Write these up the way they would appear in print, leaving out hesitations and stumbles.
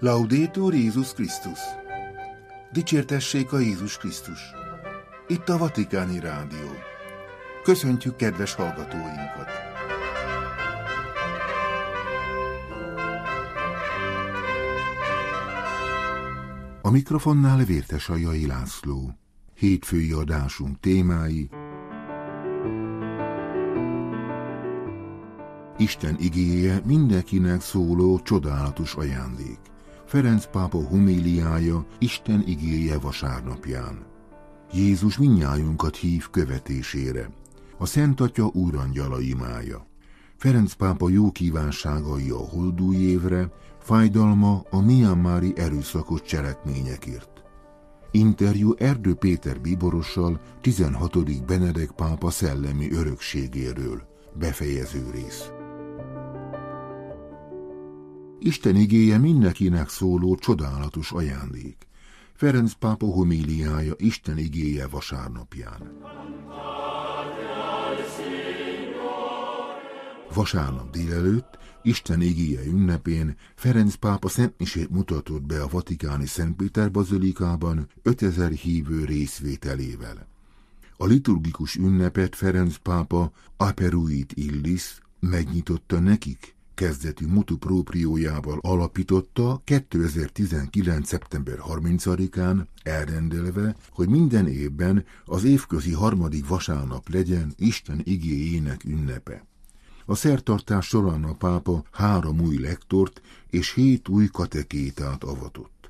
Laudetur Jézus Krisztus! Dicsértessék a Jézus Krisztus! Itt a Vatikáni Rádió. Köszöntjük kedves hallgatóinkat! A mikrofonnál Vértesajai László. Hétfői adásunk témái: Isten igéje mindenkinek szóló csodálatos ajándék. Ferenc pápa homíliája Isten igéje vasárnapján. Jézus mindnyájunkat hív követésére. A Szent Atya úrangyala imája. Ferenc pápa jó kívánságai a holdúj évre, fájdalma a mianmari erőszakos cselekményekért. Interjú Erdő Péter bíborossal 16. Benedek pápa szellemi örökségéről. Befejező rész. Isten igéje mindenkinek szóló csodálatos ajándék. Ferenc pápa homíliája Isten igéje vasárnapján. Vasárnap délelőtt, Isten igéje ünnepén Ferenc pápa szentmisét mutatott be a vatikáni Szent Péter bazilikában 5000 hívő részvételével. A liturgikus ünnepet Ferenc pápa Aperuit Illis megnyitotta nekik kezdetű motu propriójával alapította 2019. szeptember 30-án, elrendelve, hogy minden évben az évközi harmadik vasárnap legyen Isten igéjének ünnepe. A szertartás során a pápa 3 új lektort és 7 új katekétát avatott.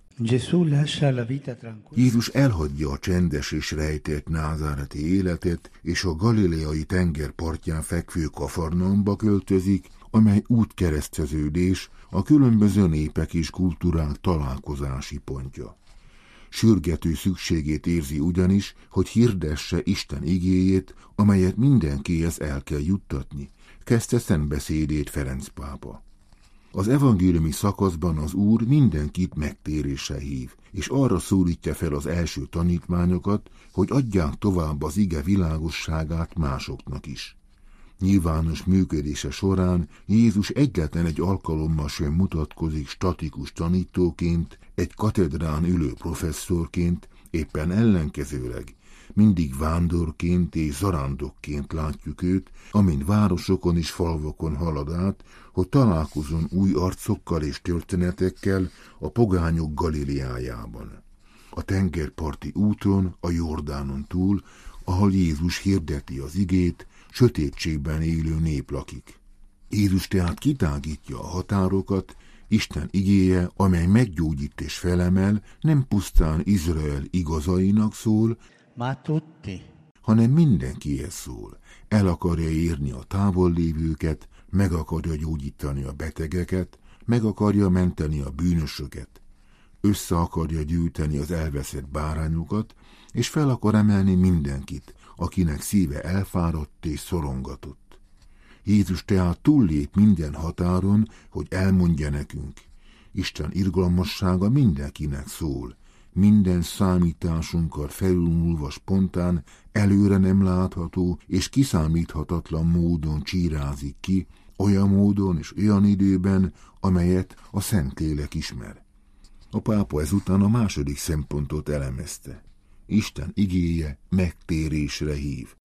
Jézus elhagyja a csendes és rejtett názáreti életet, és a galileai tenger partján fekvő Kafarnaumba költözik, amely útkereszteződés, a különböző népek és kultúrák találkozási pontja. Sürgető szükségét érzi ugyanis, hogy hirdesse Isten igéjét, amelyet mindenkihez el kell juttatni, kezdte szentbeszédét Ferenc pápa. Az evangéliumi szakaszban az Úr mindenkit megtérésre hív, és arra szólítja fel az első tanítványokat, hogy adják tovább az ige világosságát másoknak is. Nyilvános működése során Jézus egyetlen egy alkalommal sem mutatkozik statikus tanítóként, egy katedrán ülő professzorként, éppen ellenkezőleg mindig vándorként és zarándokként látjuk őt, amint városokon és falvakon halad át, hogy találkozzon új arcokkal és történetekkel a pogányok Galileájában. A tengerparti úton, a Jordánon túl, ahol Jézus hirdeti az igét, sötétségben élő nép lakik. Jézus tehát kitágítja a határokat, Isten igéje, amely meggyógyít és felemel, nem pusztán Izrael igazainak szól, hanem mindenkihez szól. El akarja érni a távol lévőket, meg akarja gyógyítani a betegeket, meg akarja menteni a bűnösöket, össze akarja gyűjteni az elveszett bárányokat, és fel akar emelni mindenkit, akinek szíve elfáradt és szorongatott. Jézus tehát túllép minden határon, hogy elmondja nekünk: Isten irgalmassága mindenkinek szól, minden számításunkkal felülmúlva spontán, előre nem látható és kiszámíthatatlan módon csírázik ki, olyan módon és olyan időben, amelyet a Szentlélek ismer. A pápa ezután a második szempontot elemezte. Isten igéje megtérésre hív.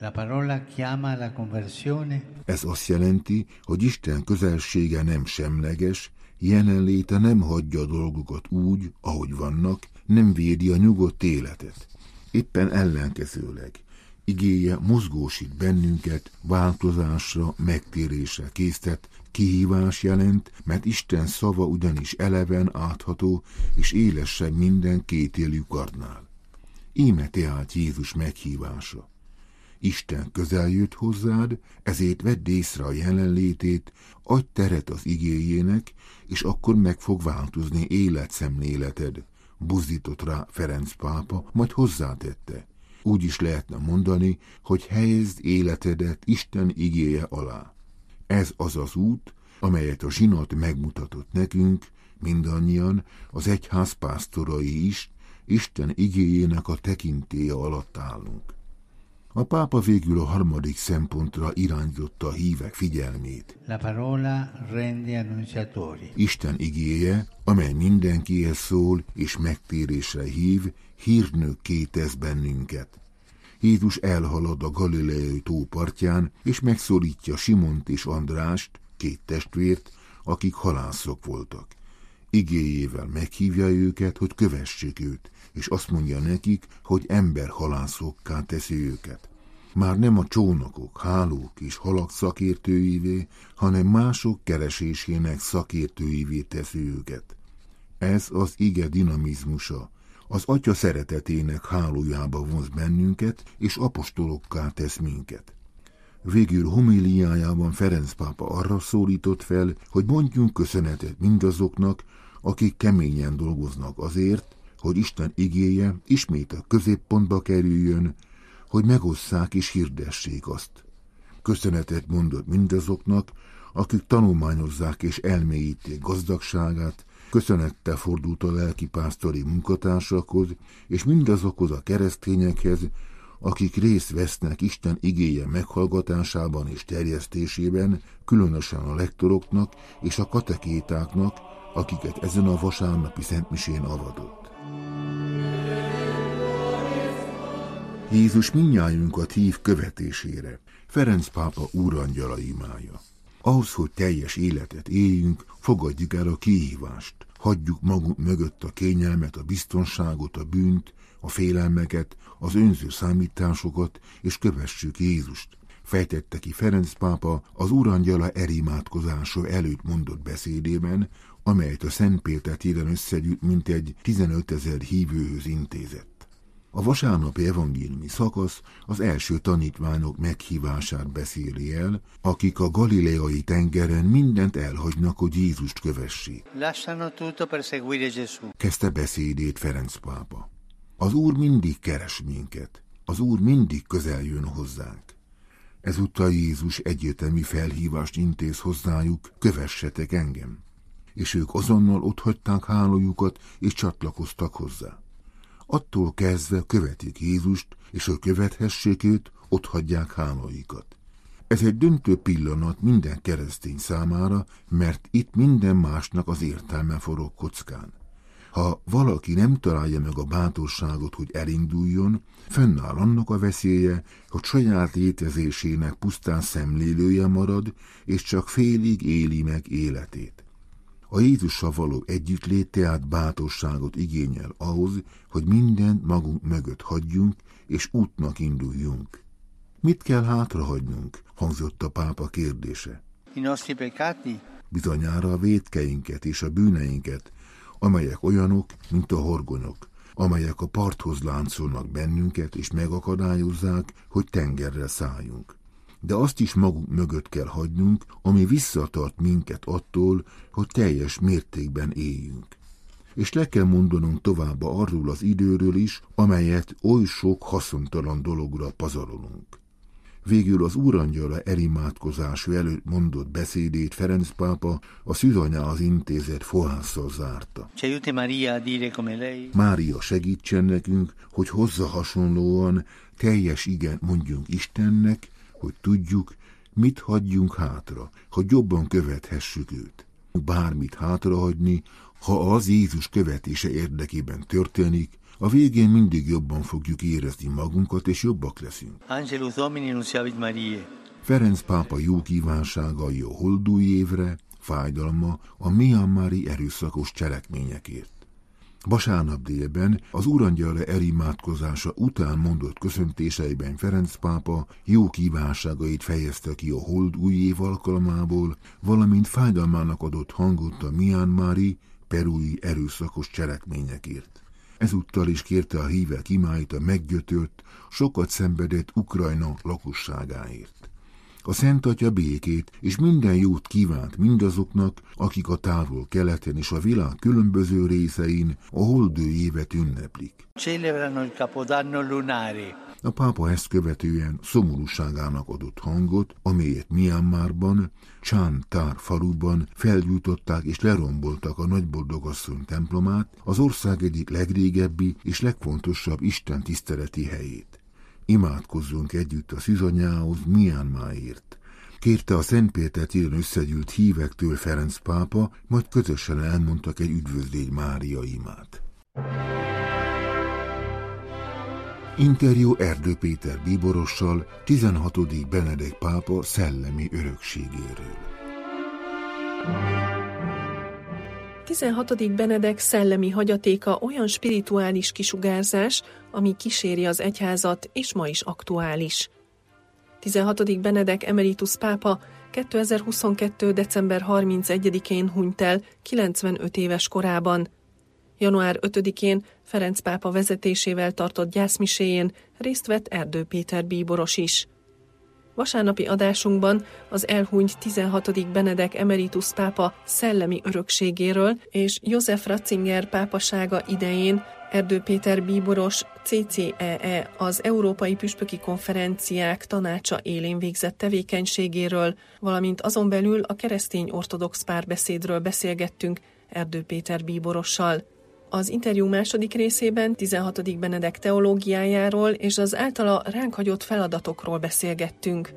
Ez azt jelenti, hogy Isten közelsége nem semleges, jelenléte nem hagyja a dolgokat úgy, ahogy vannak, nem védi a nyugodt életet. Éppen ellenkezőleg, igéje mozgósít bennünket, változásra, megtérésre késztet, kihívás jelent, mert Isten szava ugyanis eleven, átható és élesebb minden kétélű kardnál. Íme tehát Jézus meghívása. Isten közel jött hozzád, ezért vedd észre a jelenlétét, adj teret az igéjének, és akkor meg fog változni életszemléleted, buzdított rá Ferenc pápa, majd hozzátette. Úgy is lehetne mondani, hogy helyezd életedet Isten igéje alá. Ez az az út, amelyet a zsinat megmutatott nekünk, mindannyian, az egyház pásztorai is, Isten igéjének a tekintélye alatt állunk. A pápa végül a harmadik szempontra irányította a hívek figyelmét. La parola rende annunciatori. Isten igéje, amely mindenkihez szól és megtérésre hív, hírnökké tesz bennünket. Jézus elhalad a Galileai tó partján, és megszólítja Simont és Andrást, két testvért, akik halászok voltak. Igéjével meghívja őket, hogy kövessék őt, és azt mondja nekik, hogy emberhalászokká teszi őket. Már nem a csónakok, hálók és halak szakértőivé, hanem mások keresésének szakértőivé teszi őket. Ez az ige dinamizmusa. Az Atya szeretetének hálójába vonz bennünket, és apostolokká tesz minket. Végül homiliájában Ferenc pápa arra szólított fel, hogy mondjunk köszönetet mindazoknak, akik keményen dolgoznak azért, hogy Isten igéje ismét a középpontba kerüljön, hogy megosszák és hirdessék azt. Köszönetet mondott mindazoknak, akik tanulmányozzák és elmélyíték gazdagságát, köszönettel fordult a lelkipásztori munkatársakhoz, és mindazokhoz a keresztényekhez, akik részt vesznek Isten igéje meghallgatásában és terjesztésében, különösen a lektoroknak és a katekétáknak, akiket ezen a vasárnapi szentmisén avadott. Jézus mindnyájunkat hív követésére. Ferenc pápa úrangyala imája. Ahhoz, hogy teljes életet éljünk, fogadjuk el a kihívást. Hagyjuk magunk mögött a kényelmet, a biztonságot, a bűnt, a félelmeket, az önző számításokat, és kövessük Jézust. Fejtette ki Ferenc pápa az úrangyala erimádkozása előtt mondott beszédében, amelyet a Szent Péter téren összegyűjt mintegy 15 000 hívőhöz intézett. A vasárnapi evangéliumi szakasz az első tanítványok meghívását beszéli el, akik a galileai tengeren mindent elhagynak, hogy Jézust kövessék. Kezdte beszédét Ferenc pápa. Az Úr mindig keres minket, az Úr mindig közel jön hozzánk. Ezúttal Jézus egyértelmű felhívást intéz hozzájuk, kövessetek engem. És ők azonnal otthagyták hálójukat, és csatlakoztak hozzá. Attól kezdve követik Jézust, és hogy követhessék őt, otthagyják hálóikat. Ez egy döntő pillanat minden keresztény számára, mert itt minden másnak az értelme forog kockán. Ha valaki nem találja meg a bátorságot, hogy elinduljon, fennáll annak a veszélye, hogy saját létezésének pusztán szemlélője marad, és csak félig éli meg életét. A Jézussal való együttlét tehát bátorságot igényel ahhoz, hogy mindent magunk mögött hagyjunk, és útnak induljunk. Mit kell hátrahagynunk? Hangzott a pápa kérdése. Bizonyára a vétkeinket és a bűneinket, amelyek olyanok, mint a horgonyok, amelyek a parthoz láncolnak bennünket, és megakadályozzák, hogy tengerre szálljunk. De azt is magunk mögött kell hagynunk, ami visszatart minket attól, hogy teljes mértékben éljünk. És le kell mondanunk tovább arról az időről is, amelyet oly sok haszontalan dologra pazarolunk. Végül az úrangyala erimádkozása előtt mondott beszédét Ferenc pápa a Szűzanyához intézett fohásszal zárta. Mária segítsen nekünk, hogy hozzá hasonlóan teljes igent mondjunk Istennek, hogy tudjuk, mit hagyjunk hátra, hogy jobban követhessük őt. Bármit hátrahagyni, ha az Jézus követése érdekében történik, a végén mindig jobban fogjuk érezni magunkat, és jobbak leszünk. Angelus Domini nunciavit Mariae. Ferenc pápa jó kívánságai a holdúj évre, fájdalma a mianmari erőszakos cselekményekért. Vasárnap délben az úrangyala erimádkozása után mondott köszöntéseiben Ferenc pápa jó kívánságait fejezte ki a hold új év alkalmából, valamint fájdalmának adott hangot a mianmari, perui erőszakos cselekményekért. Ezúttal is kérte a hívek imáit a meggyötört, sokat szenvedett Ukrajna lakosságáért. A Szent Atya békét és minden jót kívánt mindazoknak, akik a távol-keleten és a világ különböző részein a holdő évet ünneplik. A pápa ezt követően szomorúságának adott hangot, amelyet Myanmarban, Chan Tar faluban felgyújtották és leromboltak a Nagyboldogasszony templomát, az ország egyik legrégebbi és legfontosabb istentiszteleti helyét. imádkozzunk együtt a szűzanyához Myanmarért. Kérte a Szentpéter téren összegyűlt hívektől Ferenc pápa, majd közösen elmondtak egy Üdvözlégy Mária imát. Interjú Erdő Péter bíborossal 16. Benedek pápa szellemi örökségéről. 16. Benedek szellemi hagyatéka olyan spirituális kisugárzás, ami kíséri az egyházat, és ma is aktuális. 16. Benedek emeritus pápa 2022. december 31-én hunyt el 95 éves korában. Január 5-én Ferenc pápa vezetésével tartott gyászmiséjén részt vett Erdő Péter bíboros is. Vasárnapi adásunkban az elhunyt 16. Benedek emeritus pápa szellemi örökségéről és József Ratzinger pápasága idején Erdő Péter bíboros CCEE, az Európai Püspöki Konferenciák Tanácsa élén végzett tevékenységéről, valamint azon belül a keresztény ortodox párbeszédről beszélgettünk Erdő Péter bíborossal. Az interjú második részében 16. Benedek teológiájáról és az általa ránk hagyott feladatokról beszélgettünk.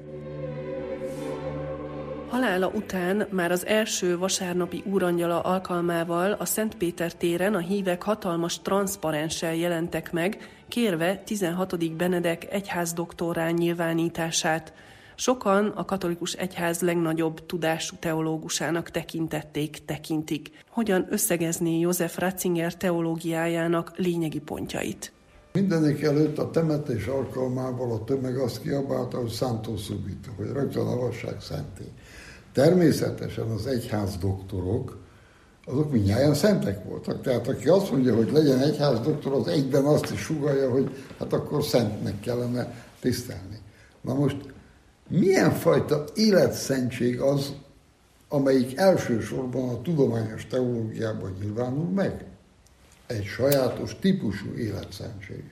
Halála után már az első vasárnapi úrangyala alkalmával a Szentpéter téren a hívek hatalmas transzparenssel jelentek meg, kérve 16. Benedek egyházdoktorrá nyilvánítását. Sokan a katolikus egyház legnagyobb tudású teológusának tekintik. Hogyan összegezné József Ratzinger teológiájának lényegi pontjait? Mindenek előtt a temetés alkalmával a tömeg azt kiabálta, hogy Santo Subito, hogy rögtön avassák szenté. Természetesen az egyház doktorok, azok mindnyájan szentek voltak. Tehát aki azt mondja, hogy legyen egyház doktor, az egyben azt is sugallja, hogy hát akkor szentnek kellene tisztelni. Na most milyen fajta életszentség az, amelyik elsősorban a tudományos teológiában nyilvánul meg? Egy sajátos típusú életszentség.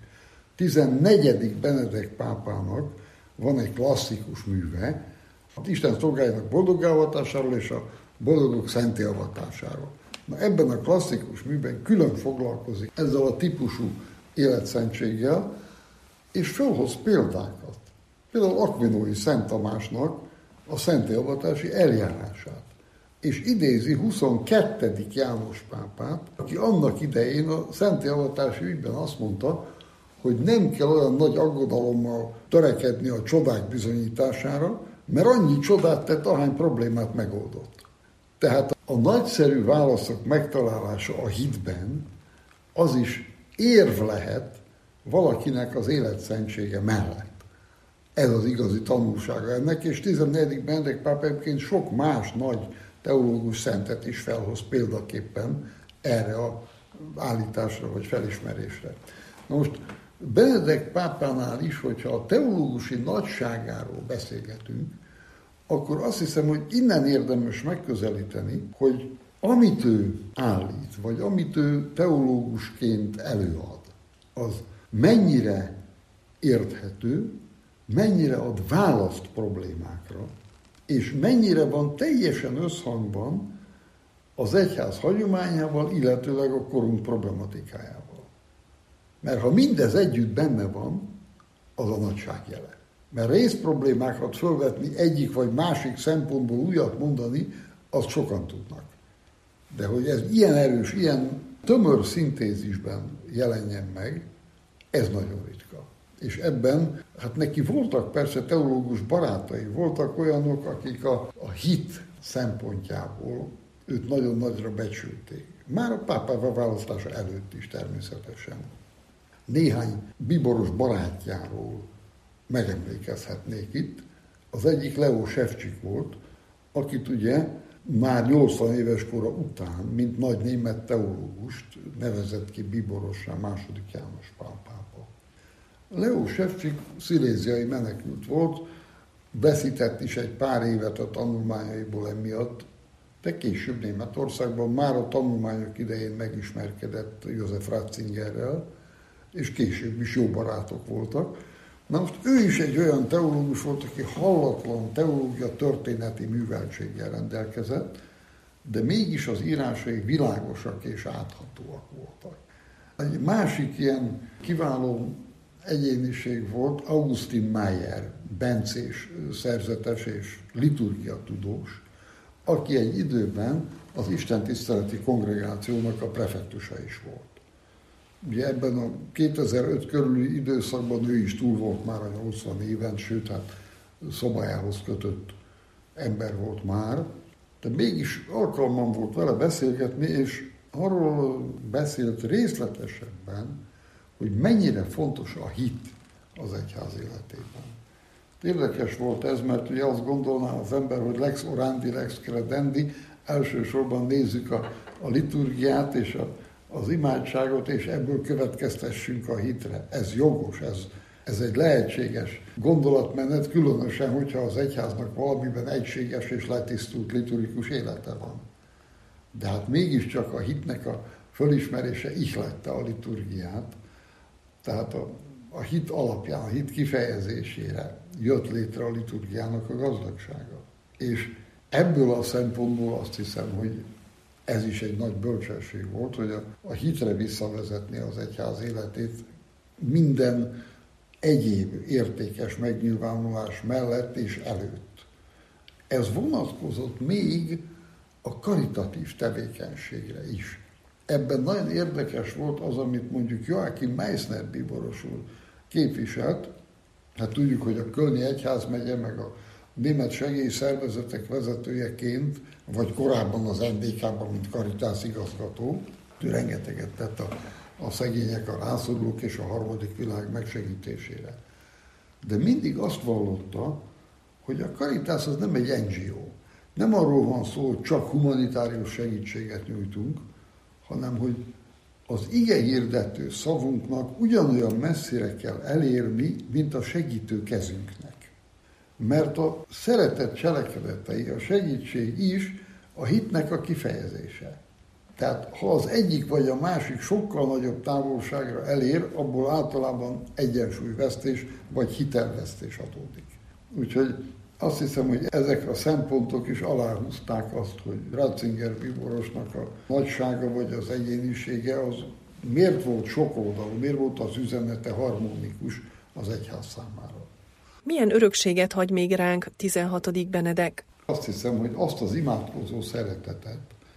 14. Benedek pápának van egy klasszikus műve, az Isten szolgájának boldoggá-avatásáról és a boldogok szenté avatásáról. Na ebben a klasszikus műben külön foglalkozik ezzel a típusú életszentséggel, és fölhoz példákat. Például Akvinói Szent Tamásnak a szentélyavatási eljárását. És idézi 22. János pápát, aki annak idején a szentélyavatási ügyben azt mondta, hogy nem kell olyan nagy aggodalommal törekedni a csodák bizonyítására, mert annyi csodát tett, ahány problémát megoldott. Tehát a nagyszerű válaszok megtalálása a hitben, az is érv lehet valakinek az életszentsége mellett. Ez az igazi tanulsága ennek, és 14. Benedek pápa egyébként sok más nagy teológus szentet is felhoz példaképpen erre az állításra vagy felismerésre. Na most Benedek pápánál is, hogyha a teológusi nagyságáról beszélgetünk, akkor azt hiszem, hogy innen érdemes megközelíteni, hogy amit ő állít, vagy amit ő teológusként előad, az mennyire érthető, mennyire ad választ problémákra, és mennyire van teljesen összhangban az egyház hagyományával, illetőleg a korunk problematikájával. Mert ha mindez együtt benne van, az a nagyság jele. Mert részproblémákat fölvetni egyik vagy másik szempontból újat mondani, azt sokan tudnak. De hogy ez ilyen erős, ilyen tömör szintézisben jelenjen meg, ez nagyon ritka. És ebben, hát neki voltak persze teológus barátai, voltak olyanok, akik a hit szempontjából őt nagyon nagyra becsülték. Már a pápává választása előtt is természetesen. Néhány bíboros barátjáról megemlékezhetnék itt. Az egyik Leo Ševčík volt, akit ugye már 80 éves kora után, mint nagy német teológust nevezett ki bíborossá II. János Pál pápa. Leo Ševčík sziléziai menekült volt, veszített is egy pár évet a tanulmányaiból emiatt, de később Németországban már a tanulmányok idején megismerkedett József Ratzingerrel, és később is jó barátok voltak. Na most ő is egy olyan teológus volt, aki hallatlan teológia történeti műveltséggel rendelkezett, de mégis az írásai világosak és áthatóak voltak. Egy másik ilyen kiváló egyéniség volt, Augustin Meyer, bencés szerzetes és liturgiatudós, aki egy időben az istentiszteleti kongregációnak a prefektusa is volt. Ugye ebben a 2005 körüli időszakban ő is túl volt már a 80 éven, sőt, hát szobájához kötött ember volt már, de mégis alkalmam volt vele beszélgetni, és arról beszélt részletesebben, hogy mennyire fontos a hit az egyház életében. Érdekes volt ez, mert ugye azt gondolná az ember, hogy lex orandi, lex credendi, elsősorban nézzük a liturgiát és az imádságot, és ebből következtessünk a hitre. Ez jogos, ez egy lehetséges gondolatmenet, különösen, hogyha az egyháznak valamiben egységes és letisztult liturgikus élete van. De hát mégiscsak a hitnek a fölismerése ihlette a liturgiát, tehát a hit alapján, a hit kifejezésére jött létre a liturgiának a gazdagsága. És ebből a szempontból azt hiszem, hogy ez is egy nagy bölcsesség volt, hogy a hitre visszavezetni az egyház életét minden egyéb értékes megnyilvánulás mellett és előtt. Ez vonatkozott még a karitatív tevékenységre is. Ebben nagyon érdekes volt az, amit mondjuk Joachim Meissner bíboros úr képviselt. Hát tudjuk, hogy a Kölni Egyházmegye meg a német segélyszervezetek vezetőjeként, vagy korábban az NDK-ban, mint Caritas igazgató, ő rengeteget tett a szegények, a rászorulók és a harmadik világ megsegítésére. De mindig azt vallotta, hogy a Caritas az nem egy NGO. Nem arról van szó, hogy csak humanitárius segítséget nyújtunk, hanem hogy az igehirdető szavunknak ugyanolyan messzire kell elérni, mint a segítő kezünknek. Mert a szeretet cselekedetei, a segítség is a hitnek a kifejezése. Tehát ha az egyik vagy a másik sokkal nagyobb távolságra elér, abból általában egyensúlyvesztés vagy hitelvesztés adódik. Úgyhogy azt hiszem, hogy ezek a szempontok is aláhúzták azt, hogy Ratzinger bíborosnak a nagysága vagy az egyénisége az miért volt sokoldalú, miért volt az üzenete harmonikus az egyház számára. Milyen örökséget hagy még ránk 16. Benedek? Azt hiszem, hogy azt az imádkozó szeretetet,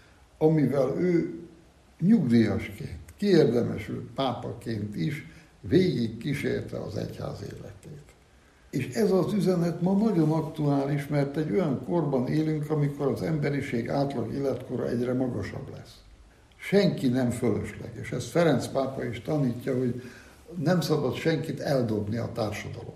amivel ő nyugdíjasként, kiérdemesült pápaként is végig kísérte az egyház életét. És ez az üzenet ma nagyon aktuális, mert egy olyan korban élünk, amikor az emberiség átlag életkora egyre magasabb lesz. Senki nem fölösleges. Ezt Ferenc pápa is tanítja, hogy nem szabad senkit eldobni a társadalomnak.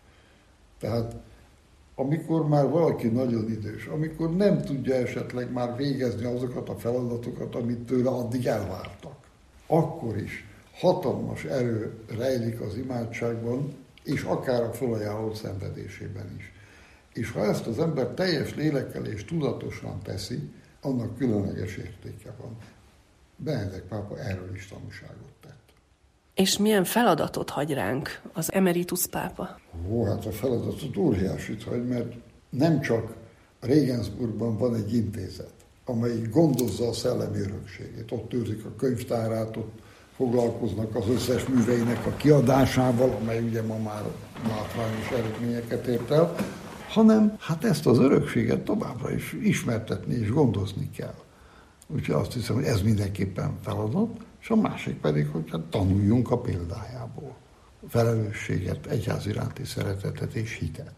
Tehát amikor már valaki nagyon idős, amikor nem tudja esetleg már végezni azokat a feladatokat, amit tőle addig elvártak, akkor is hatalmas erő rejlik az imádságban, és akár a felajánlott szenvedésében is. És ha ezt az ember teljes lélekkel és tudatosan teszi, annak különleges értéke van. Benedek pápa erről is tanúságot tett. És milyen feladatot hagy ránk az emeritus pápa? Hát a feladatot óriásit hagy, mert nem csak Regensburgban van egy intézet, amelyik gondozza a szellemi örökségét. Ott őrzik a könyvtárát, ott foglalkoznak az összes műveinek a kiadásával, amely ugye ma már látványos eredményeket ért el, hanem hát ezt az örökséget továbbra is ismertetni és gondozni kell. Úgyhogy azt hiszem, hogy ez mindenképpen feladat, és a másik pedig, hogy hát tanuljunk a példájából. Felelősséget, egyház iránti szeretetet és hitet.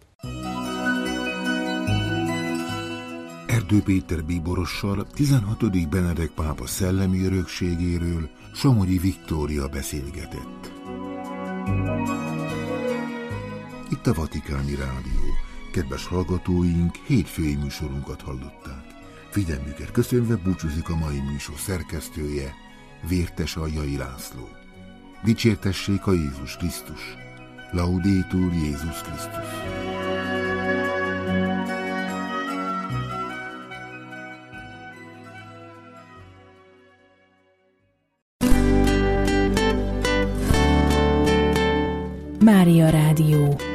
Erdő Péter bíborossal 16. Benedek pápa szellemi örökségéről Somogyi Viktória beszélgetett. Itt a Vatikáni Rádió. Kedves hallgatóink, hétfői műsorunkat hallották. Figyelmüket köszönve búcsúzik a mai műsor szerkesztője, Vértes Aljai László. Dicsértessék a Jézus Krisztus! Laudétur Jézus Krisztus! Mária Rádió.